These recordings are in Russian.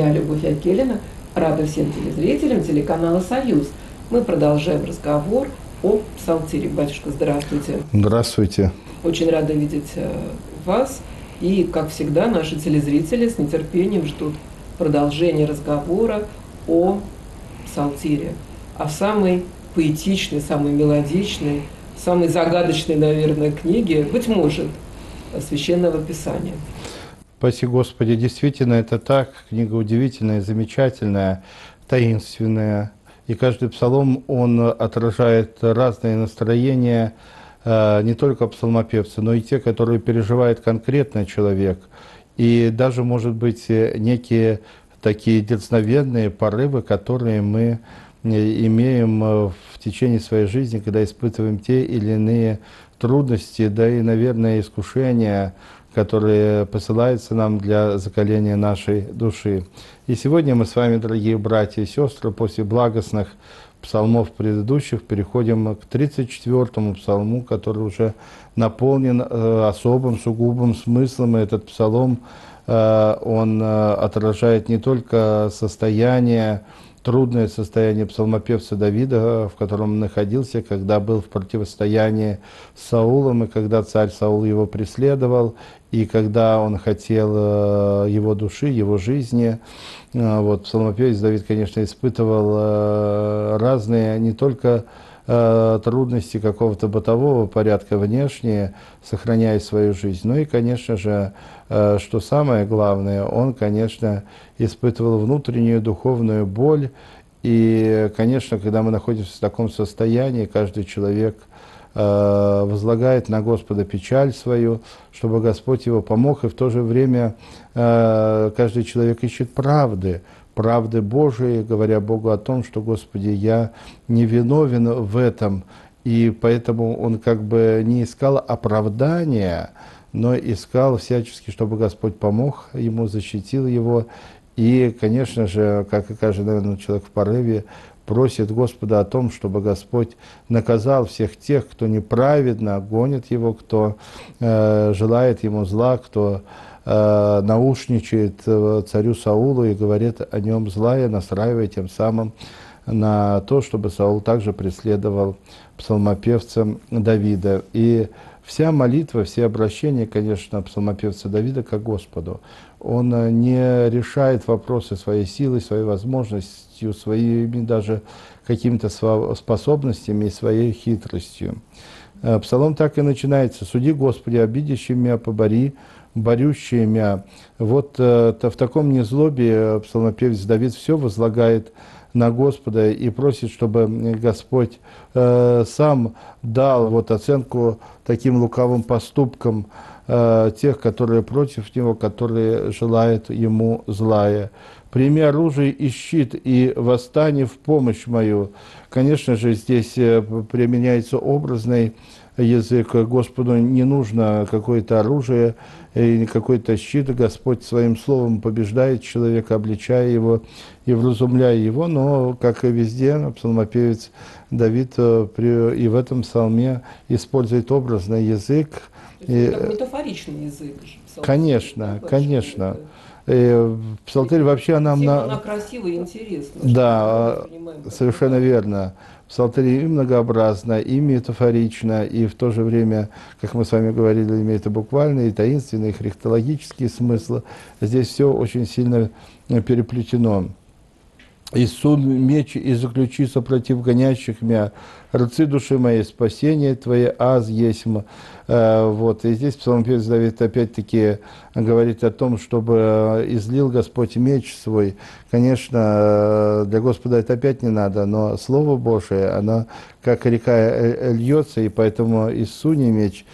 Я, Любовь Акелина, рада всем телезрителям телеканала «Союз». Мы продолжаем разговор о псалтире. Батюшка, здравствуйте. Здравствуйте. Очень рада видеть вас. И, как всегда, наши телезрители с нетерпением ждут продолжения разговора о псалтире, о самой поэтичной, самой мелодичной, самой загадочной, наверное, книге, быть может, Священного Писания. Спаси Господи, действительно это так. Книга удивительная, замечательная, таинственная. И каждый псалом, он отражает разные настроения, не только псалмопевца, но и те, которые переживает конкретный человек. И даже, может быть, некие такие дерзновенные порывы, которые мы имеем в течение своей жизни, когда испытываем те или иные трудности, да и, наверное, искушения, которые посылаются нам для закаления нашей души. И сегодня мы с вами, дорогие братья и сестры, после благостных псалмов предыдущих переходим к 34-му псалму, который уже наполнен особым, сугубым смыслом. И этот псалом, он отражает не только состояние, трудное состояние псалмопевца Давида, в котором он находился, когда был в противостоянии с Саулом, и когда царь Саул его преследовал, и когда он хотел его души, его жизни. Вот, псалмопевец Давид, конечно, испытывал разные, не только трудности какого-то бытового порядка внешние, сохраняя свою жизнь. Ну и, конечно же, что самое главное, он, конечно, испытывал внутреннюю духовную боль. И, конечно, когда мы находимся в таком состоянии, каждый человек возлагает на Господа печаль свою, чтобы Господь его помог, и в то же время каждый человек ищет правды Божией, говоря Богу о том, что, Господи, я не виновен в этом, и поэтому он как бы не искал оправдания, но искал всячески, чтобы Господь помог ему, защитил его, и, конечно же, как и каждый, наверное, человек в порыве, просит Господа о том, чтобы Господь наказал всех тех, кто неправедно гонит его, кто желает ему зла, кто наушничает царю Саулу и говорит о нем злая, настраивая тем самым на то, чтобы Саул также преследовал псалмопевца Давида. И вся молитва, все обращения, конечно, псалмопевца Давида к Господу. Он не решает вопросы своей силой, своей возможностью, своими даже какими-то способностями и своей хитростью. Псалом так и начинается: «Суди, Господи, обидящий меня, побори, борющие меня». Вот в таком незлобе псалмопевец Давид все возлагает на Господа и просит, чтобы Господь сам дал вот оценку таким лукавым поступкам тех, которые против него, которые желают ему злая. «Прими оружие и щит, и восстань в помощь мою». Конечно же, здесь применяется образный язык. Господу не нужно какое-то оружие и какой-то щит. Господь своим словом побеждает человека, обличая его и вразумляя его. Но, как и везде, псалмопевец Давид и в этом псалме использует образный язык. Это метафоричный язык. Конечно, конечно. Псалтырь вообще нам... Она красивая и интересная. Да, совершенно верно. Псалтырь и многообразна, и метафорична, и в то же время, как мы с вами говорили, имеет и буквальный, и таинственный, и христологический смысл. Здесь все очень сильно переплетено. «И сунь меч, и заключи сопротив гонящих меня, рцы души моей, спасение твое, аз есмь». Вот. И здесь псалмопевец Давид опять-таки говорит о том, чтобы излил Господь меч свой. Конечно, для Господа это опять не надо, но Слово Божие, оно как река льется, и поэтому «иссуни меч».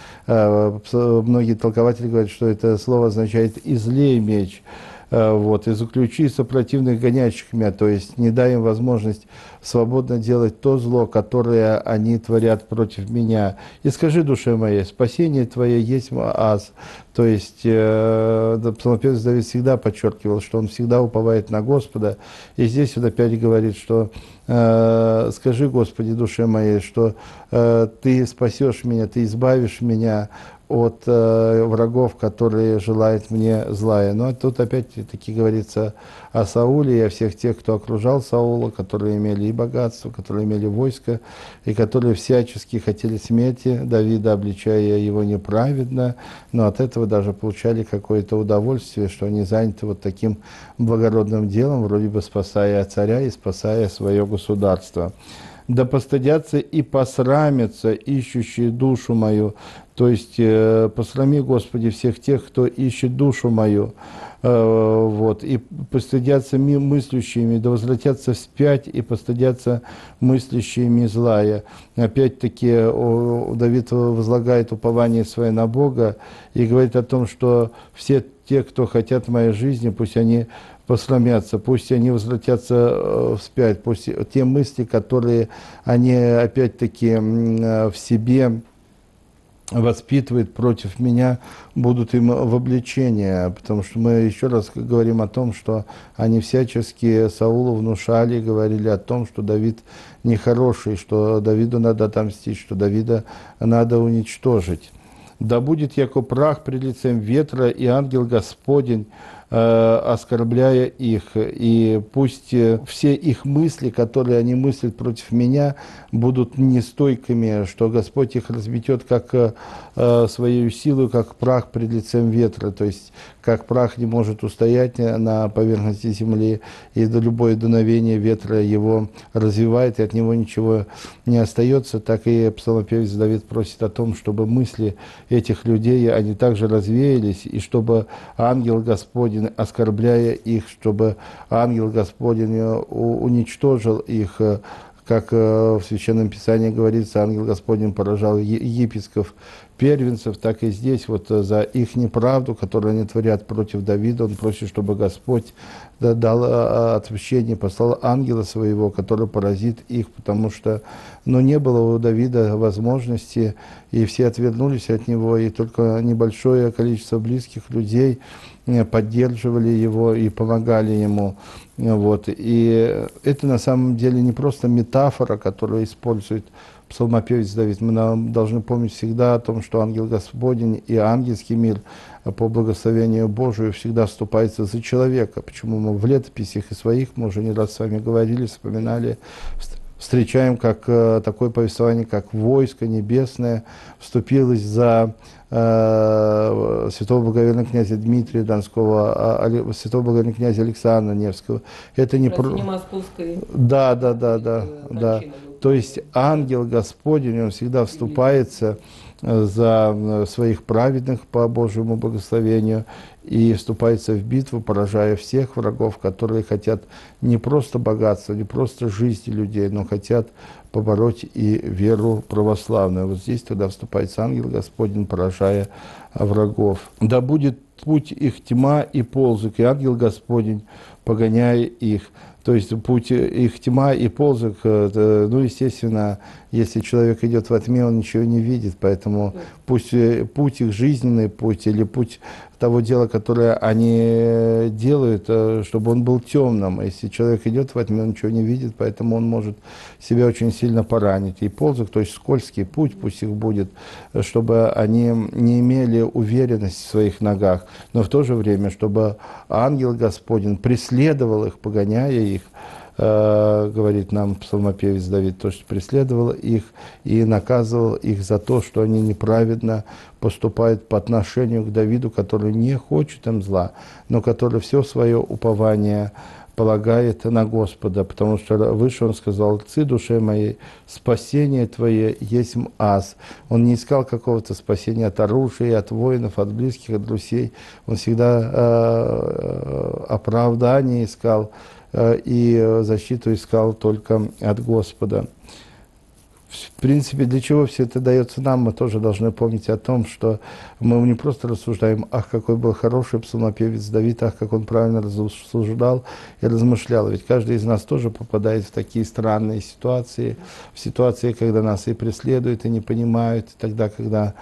Многие толкователи говорят, что это слово означает «излей меч». Вот, и заключи сопротивных гонящих меня, то есть не дай им возможность свободно делать то зло, которое они творят против меня. И скажи душе моей, спасение твое есть аз. То есть псалмопевец Давид всегда подчеркивал, что он всегда уповает на Господа. И здесь он опять говорит, что Скажи, Господи, душе моей, что Ты спасешь меня, Ты избавишь меня от врагов, которые желают мне злая. Но тут опять-таки говорится о Сауле и о всех тех, кто окружал Саула, которые имели и богатство, которые имели войско, и которые всячески хотели смерти Давида, обличая его неправедно, но от этого даже получали какое-то удовольствие, что они заняты вот таким благородным делом, вроде бы спасая царя и спасая свое государство. Да постыдятся и посрамятся ищущие душу мою. То есть посрами, Господи, всех тех, кто ищет душу мою. Вот, и постыдятся мыслящими, да возвратятся вспять и постыдятся мыслящими злая. Опять-таки Давид возлагает упование свое на Бога и говорит о том, что все те, кто хотят моей жизни, пусть они посрамятся, пусть они возвратятся вспять, пусть те мысли, которые они опять-таки в себе воспитывает против меня, будут им в обличение, потому что мы еще раз говорим о том, что они всячески Саулу внушали, говорили о том, что Давид нехороший, что Давиду надо отомстить, что Давида надо уничтожить. Да будет яко прах пред лицем ветра, и ангел Господень, оскорбляя их, и пусть все их мысли, которые они мыслят против меня, будут нестойкими, что Господь их разметет как своей силой, как прах пред лицем ветра, то есть как прах не может устоять на поверхности земли, и любое дуновение ветра его развивает, и от него ничего не остается, так и псалмопевец Давид просит о том, чтобы мысли этих людей, они также развеялись, и чтобы ангел Господень, оскорбляя их, чтобы ангел Господень уничтожил их, как в Священном Писании говорится, ангел Господень поражал епископов, первенцев, так и здесь вот за их неправду, которую они творят против Давида, он просит, чтобы Господь дал отпущение, послал ангела своего, который поразит их, потому что не было у Давида возможности, и все отвернулись от него, и только небольшое количество близких людей поддерживали его и помогали ему. Вот. И это на самом деле не просто метафора, которую использует псалмопевец Давид. Мы должны помнить всегда о том, что ангел Господень и ангельский мир по благословению Божию всегда вступается за человека. Почему мы в летописях и своих, мы уже не раз с вами говорили, вспоминали, встречаем как такое повествование, как войско небесное вступилось за святого благоверного князя Дмитрия Донского, святого благоверного князя Александра Невского. Это не про... Да. То есть ангел Господень, он всегда вступается за своих праведных по Божьему благословению и вступается в битву, поражая всех врагов, которые хотят не просто богатства, не просто жизни людей, но хотят побороть и веру православную. Вот здесь тогда вступается ангел Господень, поражая врагов. Да будет путь их тьма и ползок, и ангел Господень, погоняя их. То есть путь их тьма и ползок, естественно, если человек идет во тьме, он ничего не видит, поэтому пусть путь их жизненный путь или путь того дела, которое они делают, чтобы он был темным. Если человек идет во тьме, он ничего не видит, поэтому он может себя очень сильно поранить. И ползок, то есть скользкий путь, пусть их будет, чтобы они не имели уверенности в своих ногах, но в то же время, чтобы ангел Господень преследовал их, погоняя их, говорит нам псалмопевец Давид, то, что преследовал их и наказывал их за то, что они неправедно поступают по отношению к Давиду, который не хочет им зла, но который все свое упование полагает на Господа, потому что выше он сказал: «Ци, душе моей, спасение твое есть аз». Он не искал какого-то спасения от оружия, от воинов, от близких, от друзей. Он всегда оправдание искал и защиту искал только от Господа. В принципе, для чего все это дается нам, мы тоже должны помнить о том, что мы не просто рассуждаем: ах, какой был хороший псалмопевец Давид, ах, как он правильно рассуждал и размышлял. Ведь каждый из нас тоже попадает в такие странные ситуации, в ситуации, когда нас и преследуют, и не понимают, и тогда, когда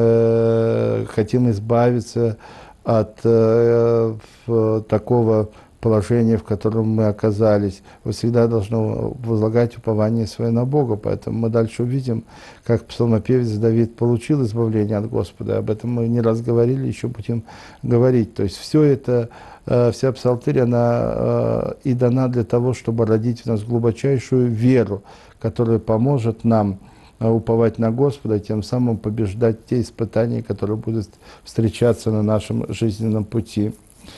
мы хотим избавиться от такого положении, в котором мы оказались. Вы всегда должны возлагать упование свое на Бога. Поэтому мы дальше увидим, как псалмопевец Давид получил избавление от Господа. Об этом мы не раз говорили, еще будем говорить. То есть все это, вся псалтырь, она и дана для того, чтобы родить в нас глубочайшую веру, которая поможет нам уповать на Господа, и тем самым побеждать те испытания, которые будут встречаться на нашем жизненном пути.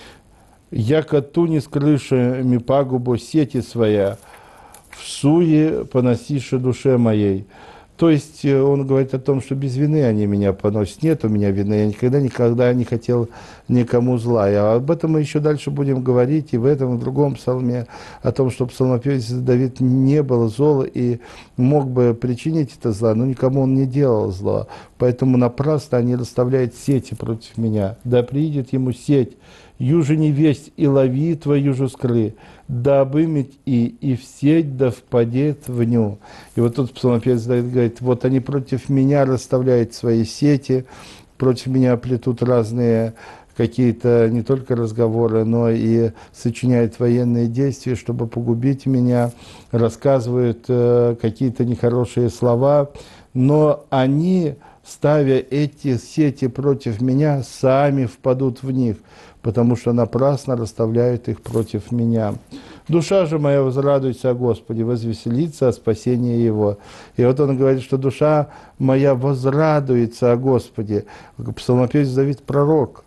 «Яко туни с крышами пагубу сети своя, в суе поносишь душе моей». То есть он говорит о том, что без вины они меня поносят. Нет у меня вины, я никогда не хотел никому зла. И об этом мы еще дальше будем говорить, и в этом, и в другом псалме, о том, что псалмопевец Давид не был зол и мог бы причинить это зло, но никому он не делал зла. Поэтому напрасно они расставляют сети против меня. Да приидет ему сеть, юже не весть, и лови твою же скры, да обымет и в сеть да впадет в ню. И вот тут псалмопевец Давид говорит, вот они против меня расставляют свои сети, против меня плетут разные какие-то не только разговоры, но и сочиняют военные действия, чтобы погубить меня, рассказывают какие-то нехорошие слова, но они, ставя эти сети против меня, сами впадут в них, потому что напрасно расставляют их против меня. Душа же моя возрадуется о Господе, возвеселится о спасении Его. И вот он говорит, что душа моя возрадуется о Господе. Псалмопевец Давид пророк.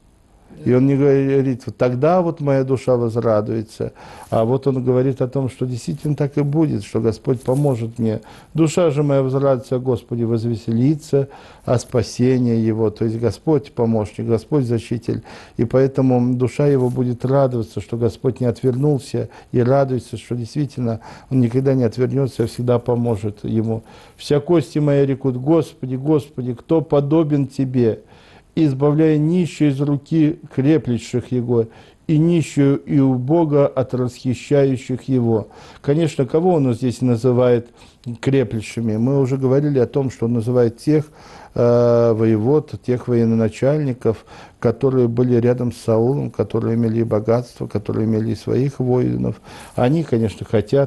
И он не говорит, вот тогда вот моя душа возрадуется. А вот он говорит о том, что действительно так и будет, что Господь поможет мне. Душа же моя возрадуется о Господе, возвеселится о спасении Его. То есть Господь помощник, Господь защититель. И поэтому душа его будет радоваться, что Господь не отвернулся, и радуется, что действительно Он никогда не отвернется, а всегда поможет ему. «Вся кости мои рекут, Господи, Господи, кто подобен Тебе? Избавляя нищего из руки креплящих его, и нищую и убога от расхищающих его». Конечно, кого он здесь называет креплящими? Мы уже говорили о том, что он называет тех воевод, тех военачальников, которые были рядом с Саулом, которые имели богатство, которые имели своих воинов. Они, конечно,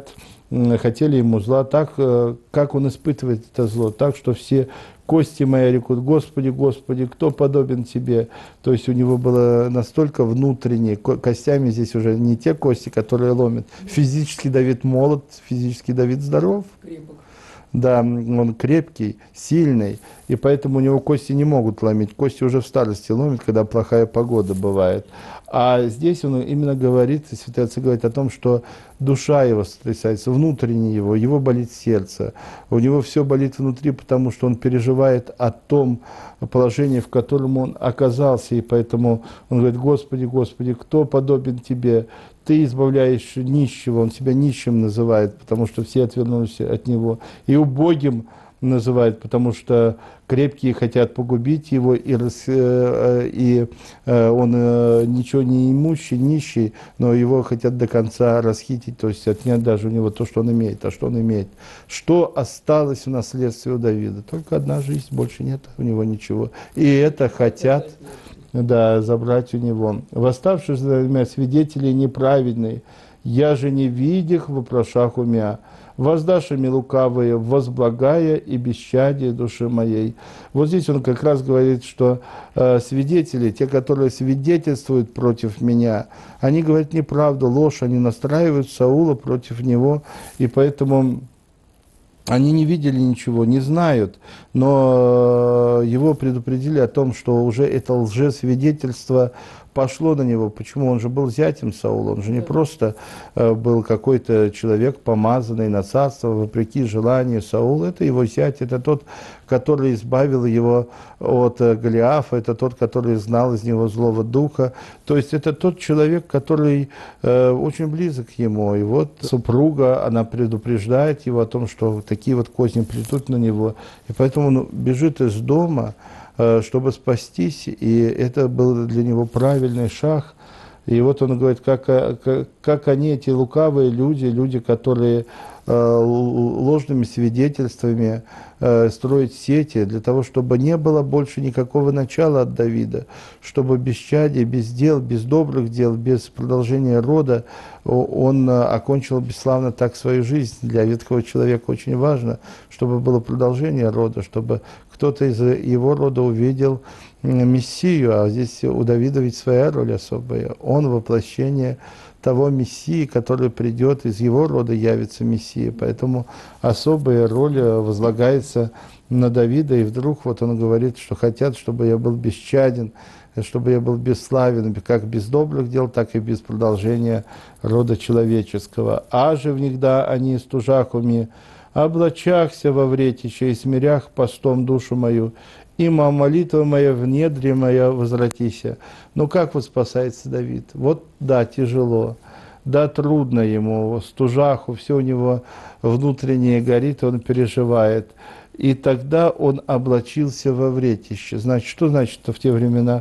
хотели ему зла, так, как он испытывает это зло, так, что все кости мои рекут, Господи, Господи, кто подобен Тебе? То есть у него было настолько внутреннее, костями здесь уже не те кости, которые ломят. Физически Давид молод, физически Давид здоров. Крепок. Да, он крепкий, сильный, и поэтому у него кости не могут ломить. Кости уже в старости ломят, когда плохая погода бывает. А здесь он именно говорит, святые отцы говорят о том, что душа его сотрясается, внутренне его болит сердце. У него все болит внутри, потому что он переживает о том положении, в котором он оказался. И поэтому он говорит, Господи, Господи, кто подобен Тебе? Ты избавляешь нищего, он себя нищим называет, потому что все отвернулись от него. И убогим называет, потому что крепкие хотят погубить его, и он ничего не имущий, нищий, но его хотят до конца расхитить, то есть отнять даже у него то, что он имеет. А что он имеет? Что осталось в наследстве у Давида? Только одна жизнь, больше нет у него ничего. И это хотят... Да, забрать у него. «Восставшись за меня свидетелей неправедные, я же не видях вопрошах умя, воздашь ими лукавые, возблагая и бесчадие души моей». Вот здесь он как раз говорит, что свидетели, те, которые свидетельствуют против меня, они говорят неправду, ложь, они настраивают Саула против него, и поэтому... Они не видели ничего, не знают, но его предупредили о том, что уже это лжесвидетельство пошло на него. Почему? Он же был зятем Саула, он же не просто был какой-то человек, помазанный на царство, вопреки желанию Саула. Это его зять, это тот, который избавил его от Голиафа, это тот, который знал из него злого духа. То есть это тот человек, который очень близок к ему. И вот супруга, она предупреждает его о том, что такие вот козни плетут на него. И поэтому он бежит из дома, чтобы спастись, и это был для него правильный шаг. И вот он говорит, как они, эти лукавые люди, которые ложными свидетельствами строить сети, для того, чтобы не было больше никакого начала от Давида, чтобы без чади, без дел, без добрых дел, без продолжения рода он окончил бесславно так свою жизнь. Для ветхого человека очень важно, чтобы было продолжение рода, чтобы кто-то из его рода увидел Мессию, а здесь у Давида ведь своя роль особая. Он воплощение того Мессии, который придет, из его рода явится Мессия. Поэтому особая роль возлагается на Давида, и вдруг вот он говорит, что хотят, чтобы я был бесчаден, чтобы я был бесславен, как без добрых дел, так и без продолжения рода человеческого. Аже внегда они стужахуми, облачахся во вретище и смирях постом душу мою, има молитва моя в недре моя возвратися. Ну как вот спасается Давид? Вот да, тяжело, да, трудно ему, стужаху, все у него внутреннее горит, он переживает. И тогда он облачился во вретище. Значит, что значит в те времена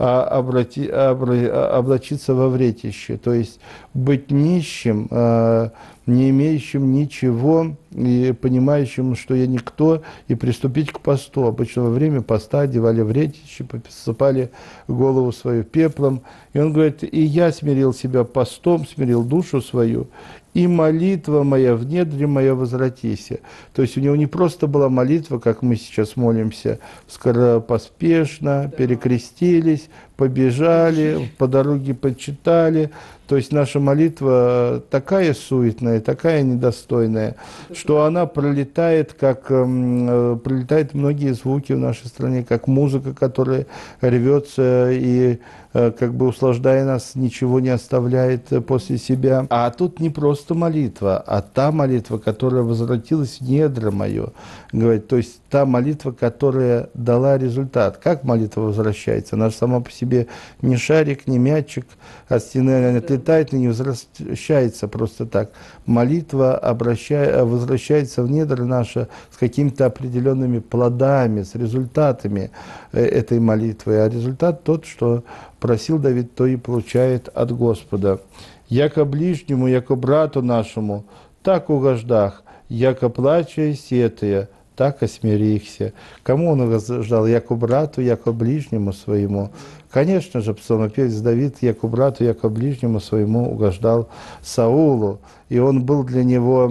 облачиться во вретище? То есть быть нищим, не имеющим ничего, и понимающим, что я никто, и приступить к посту. Обычно во время поста одевали вретище, посыпали голову свою пеплом. И он говорит, и я смирил себя постом, смирил душу свою, и молитва моя в недре моя возвратися. То есть у него не просто была молитва, как мы сейчас молимся, скоропоспешно, перекрестились, побежали, по дороге почитали. То есть наша молитва такая суетная, такая недостойная, что она пролетает, как пролетают многие звуки в нашей стране, как музыка, которая рвется и как бы услаждая нас, ничего не оставляет после себя. А тут не просто молитва, а та молитва, которая возвратилась в недра мое, говорит, то есть та молитва, которая дала результат. Как молитва возвращается? Она же сама по себе не шарик, не мячик от стены отлетает и не возвращается просто так. Молитва возвращается в недра наши с какими-то определенными плодами, с результатами этой молитвы. А результат тот, что просил Давид, то и получает от Господа. «Яко ближнему, яко брату нашему, так угождах, яко плача и сетая, так и смирихся». Кому он угождал? Яко брату, яко ближнему своему. Конечно же, псалмопевец Давид, яко брату, яко ближнему своему угождал Саулу. И он был для него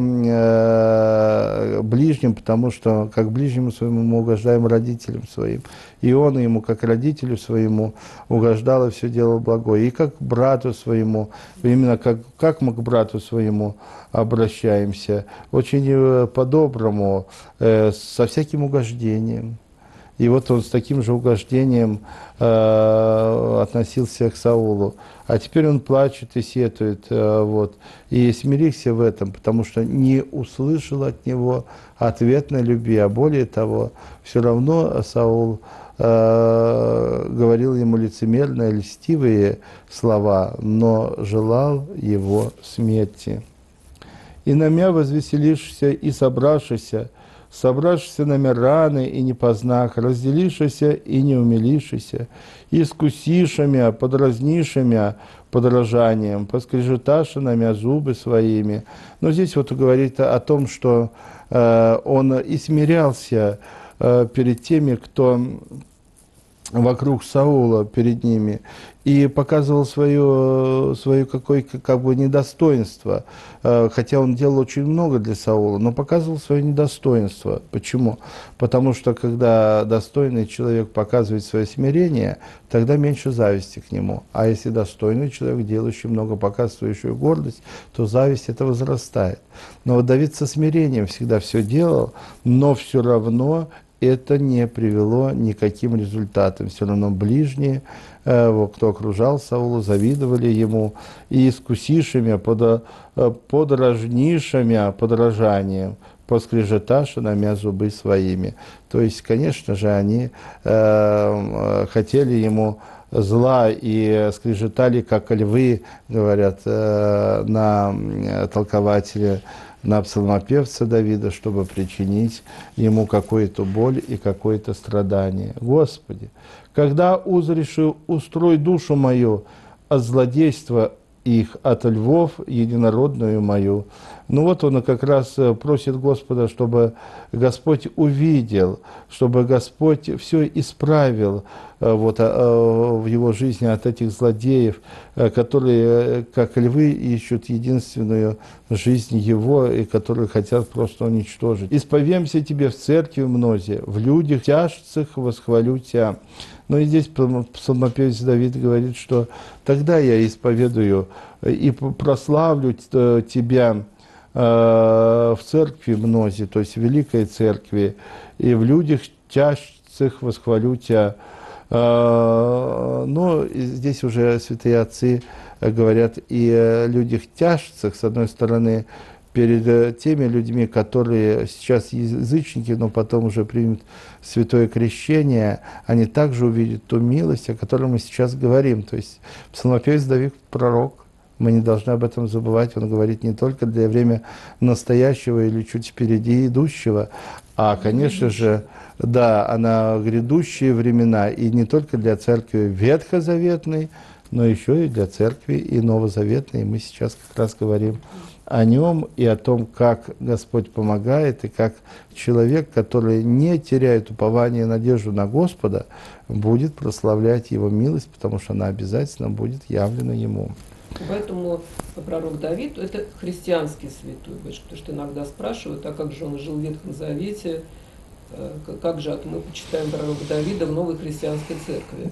ближним, потому что как ближнему своему мы угождаем родителям своим. И он ему, как родителю своему, угождал и все делал благое. И как брату своему, именно как мы к брату своему обращаемся, очень по-доброму, со всяким угождением. И вот он с таким же угождением относился к Саулу. А теперь он плачет и сетует. Вот. И смирился в этом, потому что не услышал от него ответной любви. А более того, все равно Саул говорил ему лицемерные, льстивые слова, но желал его смерти. «И на мя возвеселишься и собравшися на мя раны и не познах, разделишися и не умилишися, искусиша мя, подразниша мя подражанием, поскрежеташа на мя зубы своими». Но здесь вот говорит о том, что он и смирялся перед теми, кто вокруг Саула, перед ними, и показывал свое как бы недостоинство, хотя он делал очень много для Саула, но показывал свое недостоинство. Почему? Потому что когда достойный человек показывает свое смирение, тогда меньше зависти к нему. А если достойный человек, делающий много, показывающий гордость, то зависть это возрастает. Но вот Давид со смирением всегда все делал, но все равно это не привело никаким результатам. Все равно ближние, кто окружал Саула, завидовали ему, и искусишими, подражнишими подражанием, поскрежеташи на мя зубы своими. То есть, конечно же, они хотели ему зла и скрежетали, как львы, говорят на толкователе, на псалмопевца Давида, чтобы причинить ему какую-то боль и какое-то страдание. Господи, когда узришь, устрой душу мою от злодейства их от львов единородную мою». Ну вот он как раз просит Господа, чтобы Господь увидел, чтобы Господь все исправил вот, в его жизни от этих злодеев, которые, как львы, ищут единственную жизнь его и которые хотят просто уничтожить. «Исповемся тебе в церкви мнозе, в людях тяжцах восхвалю тебя». Ну и здесь псалмопевец Давид говорит, что тогда я исповедую и прославлю тебя в церкви мнозе, то есть в великой церкви, и в людях тяжцах восхвалю тебя. Но здесь уже святые отцы говорят и о людях тяжцах, с одной стороны, перед теми людьми, которые сейчас язычники, но потом уже примут святое крещение, они также увидят ту милость, о которой мы сейчас говорим. То есть псалмопевец Давид пророк, мы не должны об этом забывать, он говорит не только для времени настоящего или чуть впереди идущего, а, конечно же, да, на грядущие времена, и не только для церкви ветхозаветной, но еще и для церкви и новозаветной. И мы сейчас как раз говорим о нем и о том, как Господь помогает, и как человек, который не теряет упование и надежду на Господа, будет прославлять Его милость, потому что она обязательно будет явлена Ему. Поэтому пророк Давид – это христианский святой, потому что иногда спрашивают, а как же он жил в Ветхом Завете, как же мы почитаем пророка Давида в новой христианской церкви?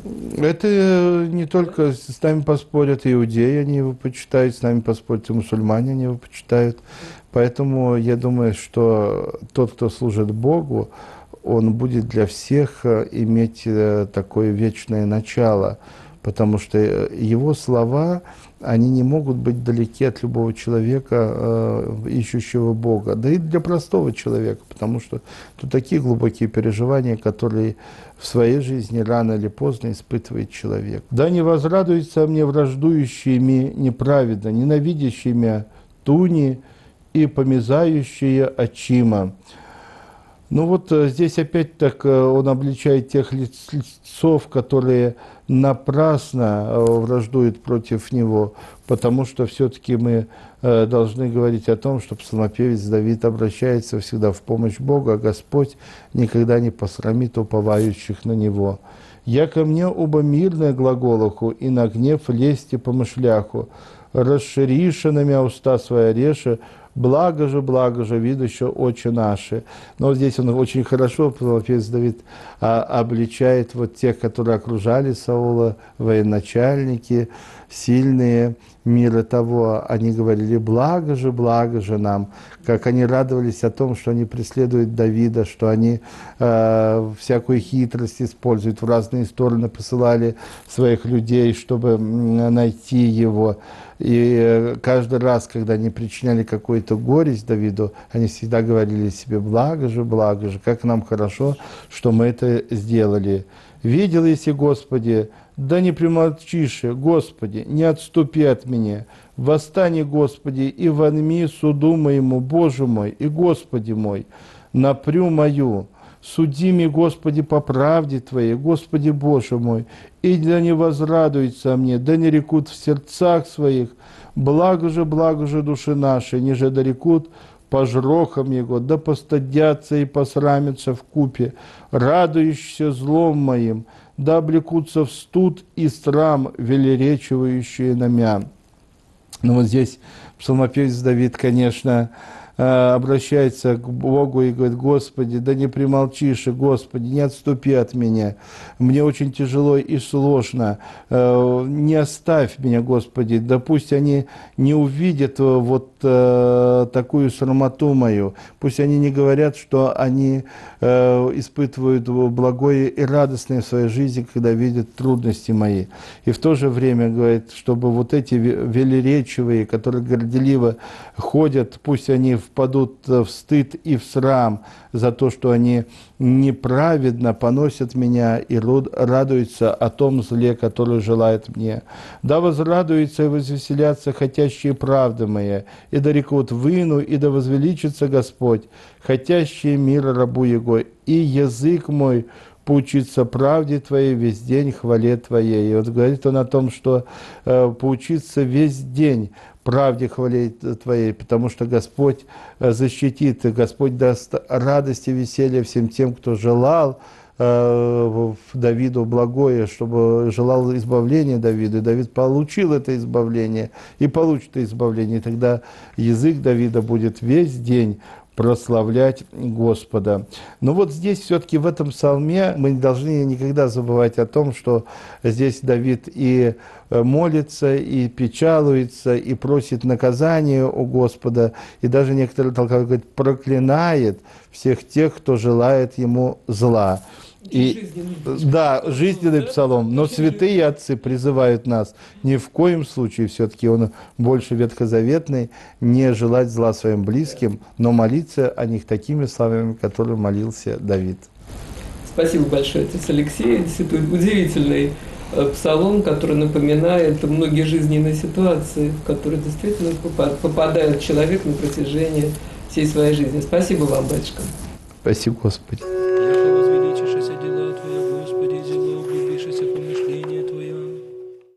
Это не только с нами поспорят иудеи, они его почитают, с нами поспорят и мусульмане, они его почитают. Поэтому я думаю, что тот, кто служит Богу, он будет для всех иметь такое вечное начало, потому что его слова, они не могут быть далеки от любого человека, ищущего Бога, да и для простого человека, потому что тут такие глубокие переживания, которые в своей жизни рано или поздно испытывает человек. «Да не возрадуется мне враждующими неправедно, ненавидящими туни и помязающие очима». Ну вот здесь опять так он обличает тех лицов, которые напрасно враждуют против него, потому что все-таки мы должны говорить о том, что псалмопевец Давид обращается всегда в помощь Бога, а Господь никогда не посрамит уповающих на Него. «Яко мне оба мирное глаголоху, и на гнев лести помышляху, расшириша на меня уста своя реша, благо же, видуще очи наши». Но вот здесь он очень хорошо, псалмопевец Давид, обличает вот тех, которые окружали Саула, военачальники, сильные мира того. Они говорили, благо же нам, как они радовались о том, что они преследуют Давида, что они всякую хитрость используют, в разные стороны посылали своих людей, чтобы найти его. И каждый раз, когда они причиняли какую-то горесть Давиду, они всегда говорили себе, благо же, как нам хорошо, что мы это сделали. «Видел, если, Господи, да не примолчишь, Господи, не отступи от меня. Восстань, Господи, и вонми суду моему, Боже мой и Господи мой, напрю мою. Суди ми, Господи, по правде Твоей, Господи Боже мой, и да не возрадуется мне, да не рекут в сердцах своих, благо же души нашей, ниже да рекут по жрохам Его, да постыдятся и посрамятся в купе, радующиеся злом моим, да облекутся в студ и срам, велеречивающие на мя». Ну вот здесь псалмопевец Давид, конечно, обращается к Богу и говорит, Господи, да не примолчишь, Господи, не отступи от меня, мне очень тяжело и сложно, не оставь меня, Господи, да пусть они не увидят вот такую срамоту мою, пусть они не говорят, что они испытывают благое и радостное в своей жизни, когда видят трудности мои. И в то же время, говорит, чтобы вот эти велеречивые, которые горделиво ходят, пусть они впадут в стыд и в срам за то, что они неправедно поносят меня и радуются о том зле, которое желает мне. Да возрадуются и возвеселятся хотящие правды мои, и да рекут выну, и да возвеличится Господь, хотящие мира рабу Его, и язык мой поучиться правде Твоей, весь день хвале Твоей. И вот говорит он о том, что поучиться весь день правде хвале Твоей, потому что Господь защитит, и Господь даст радость и веселье всем тем, кто желал Давиду благое, чтобы желал избавления Давиду, и Давид получил это избавление и получит это избавление, и тогда язык Давида будет весь день прославлять Господа. Но вот здесь все-таки в этом псалме мы не должны никогда забывать о том, что здесь Давид и молится, и печалуется, и просит наказания у Господа, и даже некоторые толкователи говорят, проклинает всех тех, кто желает ему зла. И, да, жизненный псалом, но святые отцы призывают нас ни в коем случае, все-таки он больше ветхозаветный, не желать зла своим близким, но молиться о них такими словами, которыми молился Давид. Спасибо большое, отец Алексей. Действительно удивительный псалом, который напоминает многие жизненные ситуации, в которые действительно попадает человек на протяжении всей своей жизни. Спасибо вам, батюшка. Спасибо, Господи.